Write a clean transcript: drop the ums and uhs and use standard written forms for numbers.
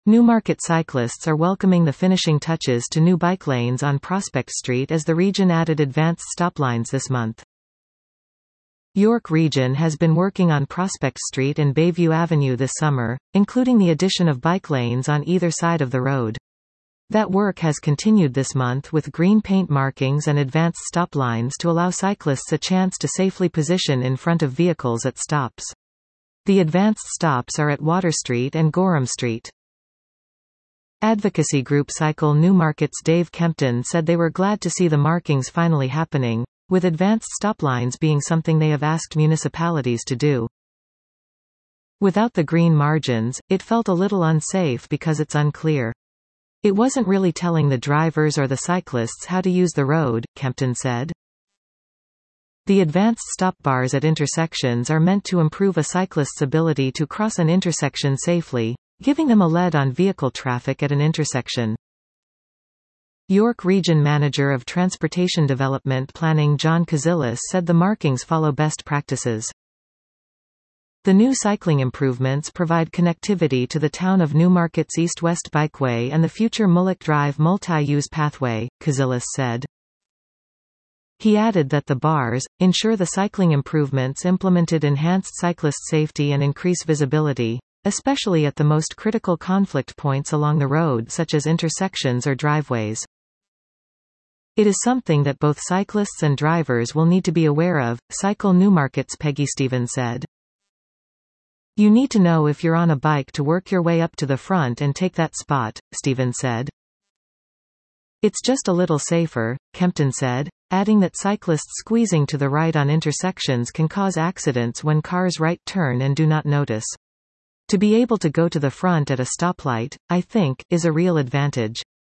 Newmarket cyclists are welcoming the finishing touches to new bike lanes on Prospect Street as the region added advanced stop lines this month. York Region has been working on Prospect Street and Bayview Avenue this summer, including the addition of bike lanes on either side of the road. That work has continued this month with green paint markings and advanced stop lines to allow cyclists a chance to safely position in front of vehicles at stops. The advanced stops are at Water Street and Gorham Street. Advocacy group Cycle Newmarket's Dave Kempton said they were glad to see the markings finally happening, with advanced stop lines being something they have asked municipalities to do. Without the green margins, it felt a little unsafe because it's unclear. It wasn't really telling the drivers or the cyclists how to use the road, Kempton said. The advanced stop bars at intersections are meant to improve a cyclist's ability to cross an intersection safely, giving them a lead on vehicle traffic at an intersection. York Region Manager of Transportation Development Planning John Kazilis said the markings follow best practices. The new cycling improvements provide connectivity to the town of Newmarket's east-west bikeway and the future Mullock Drive multi-use pathway, Kazilis said. He added that the bars ensure the cycling improvements implemented enhanced cyclist safety and increase visibility, especially at the most critical conflict points along the road such as intersections or driveways. It is something that both cyclists and drivers will need to be aware of, Cycle Newmarket's Peggy Stevens said. You need to know if you're on a bike to work your way up to the front and take that spot, Stevens said. It's just a little safer, Kempton said, adding that cyclists squeezing to the right on intersections can cause accidents when cars right turn and do not notice. To be able to go to the front at a stoplight, I think, is a real advantage.